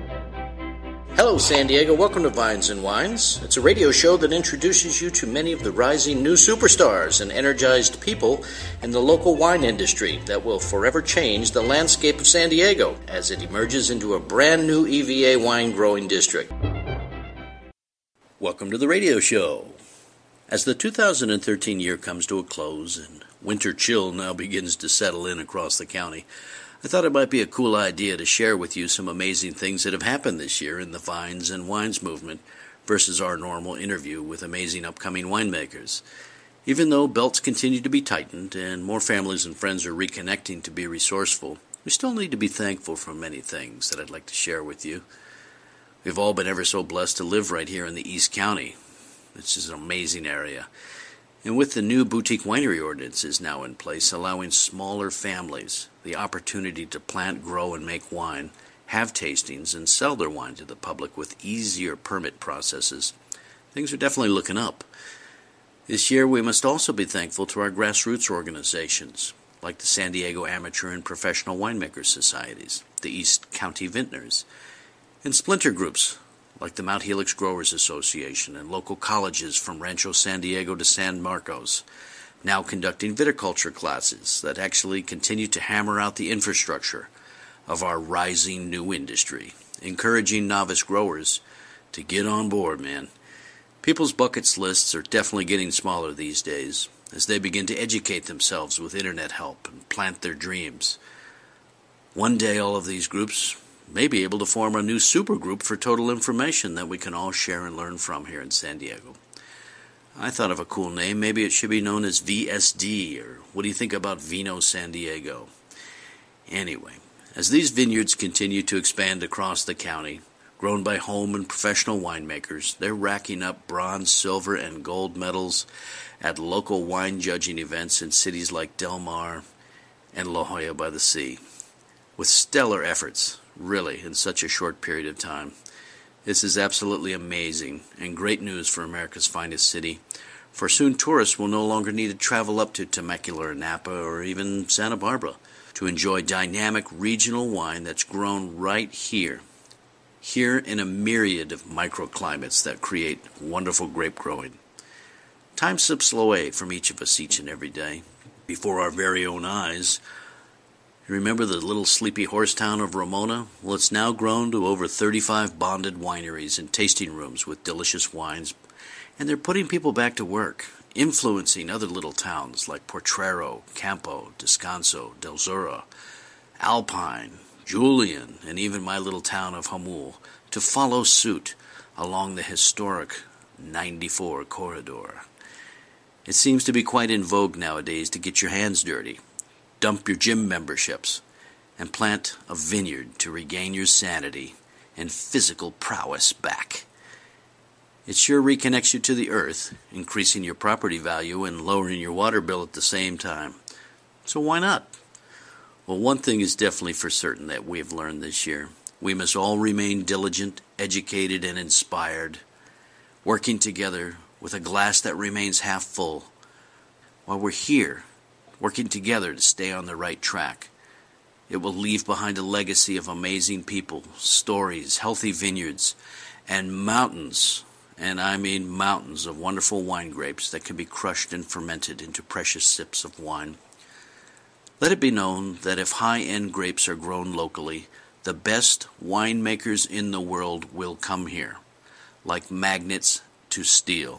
Hello, San Diego. Welcome to Vines and Wines. It's a radio show that introduces you to many of the rising new superstars and energized people in the local wine industry that will forever change the landscape of San Diego as it emerges into a brand new E V A wine growing district. Welcome to the radio show. As the two thousand thirteen year comes to a close and winter chill now begins to settle in across the county, I thought it might be a cool idea to share with you some amazing things that have happened this year in the Vines and Wines movement versus our normal interview with amazing upcoming winemakers. Even though belts continue to be tightened and more families and friends are reconnecting to be resourceful, we still need to be thankful for many things that I'd like to share with you. We've all been ever so blessed to live right here in the East County. It's just an amazing area. And with the new boutique winery ordinances now in place, allowing smaller families the opportunity to plant, grow, and make wine, have tastings, and sell their wine to the public with easier permit processes, things are definitely looking up. This year we must also be thankful to our grassroots organizations, like the San Diego Amateur and Professional Winemakers Societies, the East County Vintners, and splinter groups like the Mount Helix Growers Association and local colleges from Rancho San Diego to San Marcos, now conducting viticulture classes that actually continue to hammer out the infrastructure of our rising new industry, encouraging novice growers to get on board, man. People's buckets lists are definitely getting smaller these days as they begin to educate themselves with internet help and plant their dreams. One day all of these groups may be able to form a new supergroup for total information that we can all share and learn from here in San Diego. I thought of a cool name. Maybe it should be known as V S D, or what do you think about Vino San Diego? Anyway, as these vineyards continue to expand across the county, grown by home and professional winemakers, they're racking up bronze, silver, and gold medals at local wine judging events in cities like Del Mar and La Jolla by the Sea. With stellar efforts, really, in such a short period of time. This is absolutely amazing and great news for America's finest city, for soon tourists will no longer need to travel up to Temecula or Napa or even Santa Barbara to enjoy dynamic regional wine that's grown right here, here in a myriad of microclimates that create wonderful grape growing. Time slips away from each of us each and every day. Before our very own eyes, you remember the little sleepy horse town of Ramona? Well, it's now grown to over thirty-five bonded wineries and tasting rooms with delicious wines, and they're putting people back to work, influencing other little towns like Potrero, Campo, Descanso, Del Zura, Alpine, Julian, and even my little town of Jamul to follow suit along the historic ninety-four corridor. It seems to be quite in vogue nowadays to get your hands dirty, dump your gym memberships, and plant a vineyard to regain your sanity and physical prowess back. It sure reconnects you to the earth, increasing your property value and lowering your water bill at the same time. So why not? Well, one thing is definitely for certain that we've learned this year. We must all remain diligent, educated, and inspired, working together with a glass that remains half full. While we're here, working together to stay on the right track, it will leave behind a legacy of amazing people, stories, healthy vineyards, and mountains, and I mean mountains of wonderful wine grapes that can be crushed and fermented into precious sips of wine. Let it be known that if high-end grapes are grown locally, the best winemakers in the world will come here, like magnets to steel.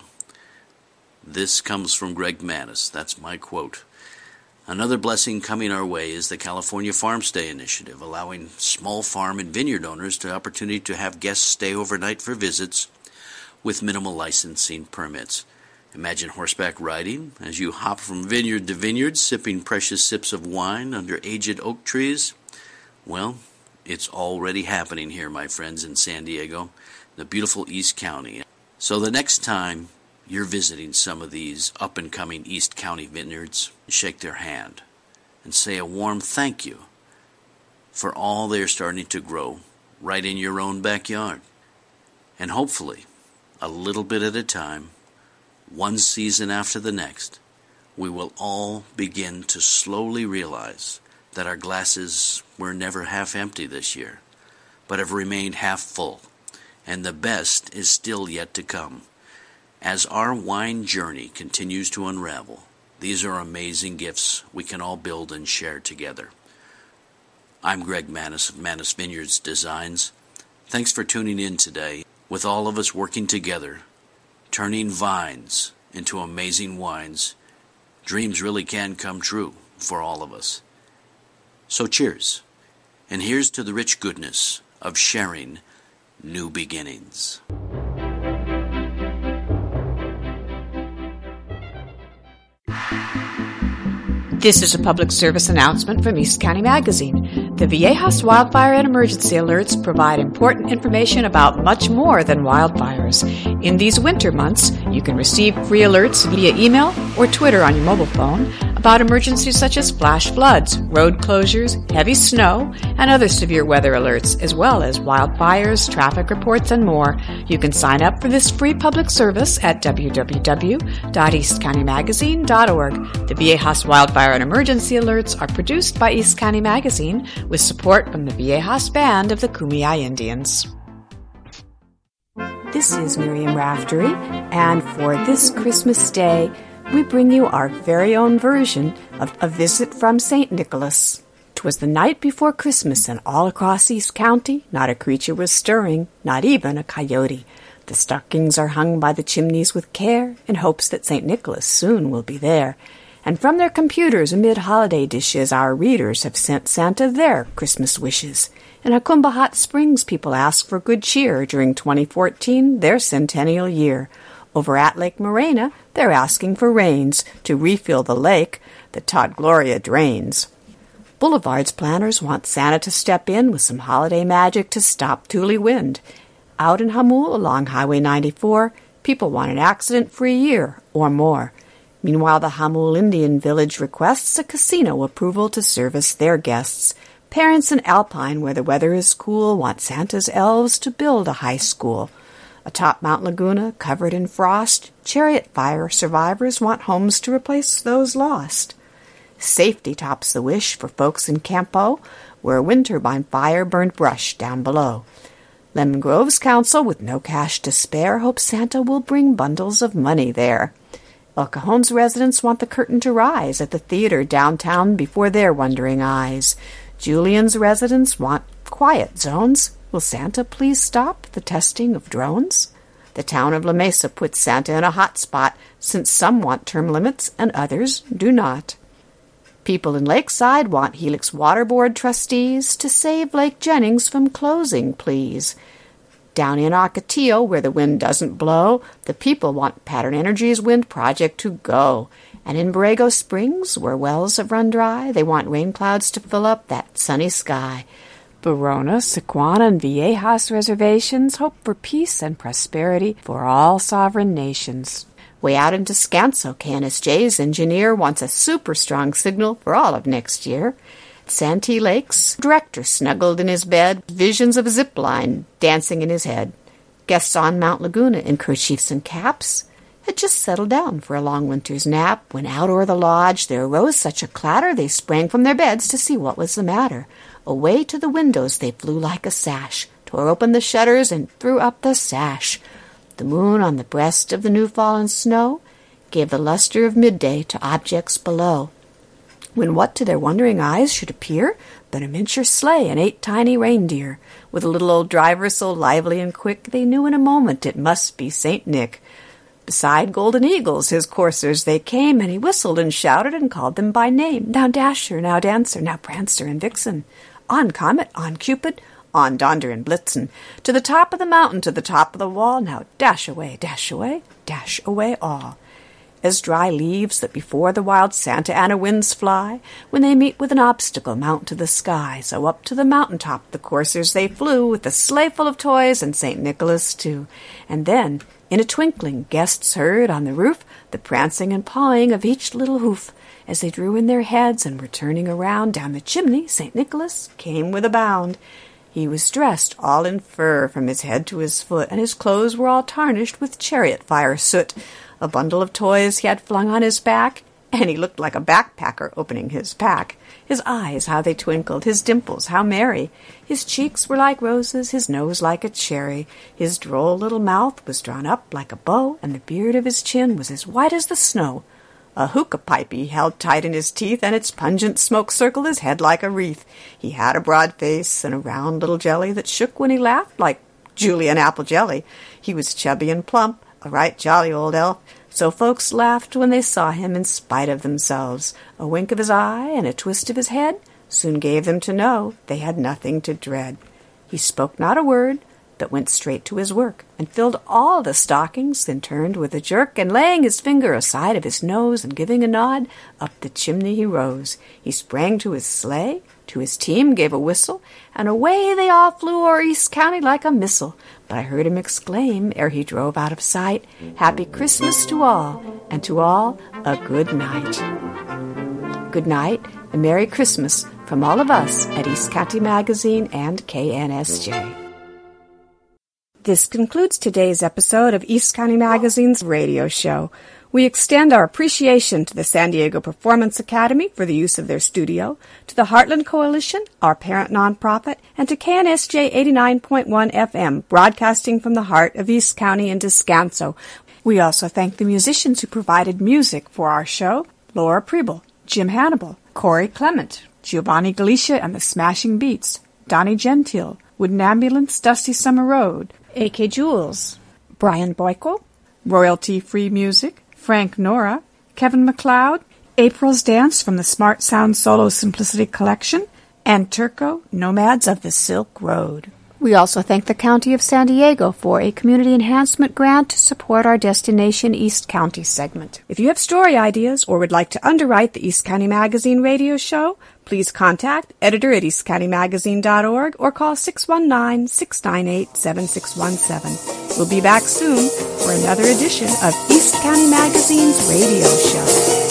This comes from Greg Manis. That's my quote. Another blessing coming our way is the California Farm Stay Initiative, allowing small farm and vineyard owners the opportunity to have guests stay overnight for visits with minimal licensing permits. Imagine horseback riding as you hop from vineyard to vineyard, sipping precious sips of wine under aged oak trees. Well, it's already happening here, my friends, in San Diego, the beautiful East County. So the next time you're visiting some of these up-and-coming East County vineyards, shake their hand and say a warm thank you for all they're starting to grow right in your own backyard. And hopefully, a little bit at a time, one season after the next, we will all begin to slowly realize that our glasses were never half empty this year, but have remained half full, and the best is still yet to come. As our wine journey continues to unravel, these are amazing gifts we can all build and share together. I'm Greg Manis of Manis Vineyards Designs. Thanks for tuning in today. With all of us working together, turning vines into amazing wines, dreams really can come true for all of us. So cheers, and here's to the rich goodness of sharing new beginnings. This is a public service announcement from East County Magazine. The Viejas Wildfire and Emergency Alerts provide important information about much more than wildfires. In these winter months, you can receive free alerts via email or Twitter on your mobile phone about emergencies such as flash floods, road closures, heavy snow, and other severe weather alerts, as well as wildfires, traffic reports, and more. You can sign up for this free public service at w w w dot east county magazine dot org. The Viejas Wildfire and Emergency Alerts are produced by East County Magazine with support from the Viejas Band of the Kumeyaay Indians. This is Miriam Raftery, and for this Christmas Day, we bring you our very own version of A Visit from Saint Nicholas. 'Twas the night before Christmas, and all across East County not a creature was stirring, not even a coyote. The stockings are hung by the chimneys with care, in hopes that Saint Nicholas soon will be there. And from their computers amid holiday dishes, our readers have sent Santa their Christmas wishes. In Akumba Hot Springs, people ask for good cheer during twenty fourteen, their centennial year. Over at Lake Morena, they're asking for rains to refill the lake that Todd Gloria drains. Boulevard's planners want Santa to step in with some holiday magic to stop Thule wind. Out in Hamul along Highway ninety-four, people want an accident-free year or more. Meanwhile, the Hamul Indian Village requests a casino approval to service their guests. Parents in Alpine, where the weather is cool, want Santa's elves to build a high school. Atop Mount Laguna, covered in frost, chariot fire survivors want homes to replace those lost. Safety tops the wish for folks in Campo, where a wind turbine fire burned brush down below. Lemon Grove's council, with no cash to spare, hopes Santa will bring bundles of money there. El Cajon's residents want the curtain to rise at the theater downtown before their wondering eyes. Julian's residents want quiet zones. Will Santa please stop the testing of drones? The town of La Mesa puts Santa in a hot spot, since some want term limits and others do not. People in Lakeside want Helix Water Board trustees to save Lake Jennings from closing, please. Down in Ocotillo, where the wind doesn't blow, the people want Pattern Energy's wind project to go. And in Borrego Springs, where wells have run dry, they want rain clouds to fill up that sunny sky. Verona, Sequana, and Viejas reservations hope for peace and prosperity for all sovereign nations. Way out in Descanso, K N S J's engineer wants a super strong signal for all of next year. Santee Lake's director snuggled in his bed, visions of a zip line dancing in his head. Guests on Mount Laguna in kerchiefs and caps had just settled down for a long winter's nap when out o'er the lodge there arose such a clatter they sprang from their beds to see what was the matter. Away to the windows they flew like a sash, tore open the shutters and threw up the sash. The moon on the breast of the new-fallen snow gave the luster of midday to objects below, when what to their wondering eyes should appear but a miniature sleigh and eight tiny reindeer. With a little old driver so lively and quick, they knew in a moment it must be Saint Nick. Beside golden eagles, his coursers, they came, and he whistled and shouted and called them by name. Now Dasher, now Dancer, now Prancer and Vixen. On Comet, on Cupid, on Donder and Blitzen. To the top of the mountain, to the top of the wall, now dash away, dash away, dash away all. As dry leaves that before the wild Santa Ana winds fly, when they meet with an obstacle, mount to the sky. So up to the mountain top the coursers they flew, with a sleigh full of toys and Saint Nicholas too. And then, in a twinkling, guests heard on the roof the prancing and pawing of each little hoof. As they drew in their heads and were turning around, down the chimney Saint Nicholas came with a bound. He was dressed all in fur from his head to his foot, and his clothes were all tarnished with chariot fire soot. A bundle of toys he had flung on his back, and he looked like a backpacker opening his pack. His eyes, how they twinkled, his dimples, how merry. His cheeks were like roses, his nose like a cherry. His droll little mouth was drawn up like a bow, and the beard of his chin was as white as the snow. A hookah pipe he held tight in his teeth, and its pungent smoke circled his head like a wreath. He had a broad face and a round little jelly that shook when he laughed like Julian apple jelly. He was chubby and plump, a right jolly old elf, so folks laughed when they saw him in spite of themselves. A wink of his eye and a twist of his head soon gave them to know they had nothing to dread. He spoke not a word, but went straight to his work, and filled all the stockings, then turned with a jerk, and laying his finger aside of his nose, and giving a nod, up the chimney he rose. He sprang to his sleigh, to his team gave a whistle, and away they all flew o'er East County like a missile. But I heard him exclaim, ere he drove out of sight, "Happy Christmas to all, and to all a good night." Good night, and Merry Christmas from all of us at East County Magazine and K N S J. This concludes today's episode of East County Magazine's radio show. We extend our appreciation to the San Diego Performance Academy for the use of their studio, to the Heartland Coalition, our parent nonprofit, and to K N S J eighty-nine point one F M, broadcasting from the heart of East County and Descanso. We also thank the musicians who provided music for our show: Laura Preble, Jim Hannibal, Corey Clement, Giovanni Galicia and the Smashing Beats, Donnie Gentile, Wooden Ambulance, Dusty Summer Road, A K Jules, Brian Boyko, Royalty-Free Music, Frank Nora, Kevin MacLeod, April's Dance from the Smart Sound Solo Simplicity Collection, and Turco, Nomads of the Silk Road. We also thank the County of San Diego for a community enhancement grant to support our Destination East County segment. If you have story ideas or would like to underwrite the East County Magazine radio show, please contact editor at east county magazine dot org or call six one nine, six nine eight, seven six one seven. We'll be back soon for another edition of East County Magazine's radio show.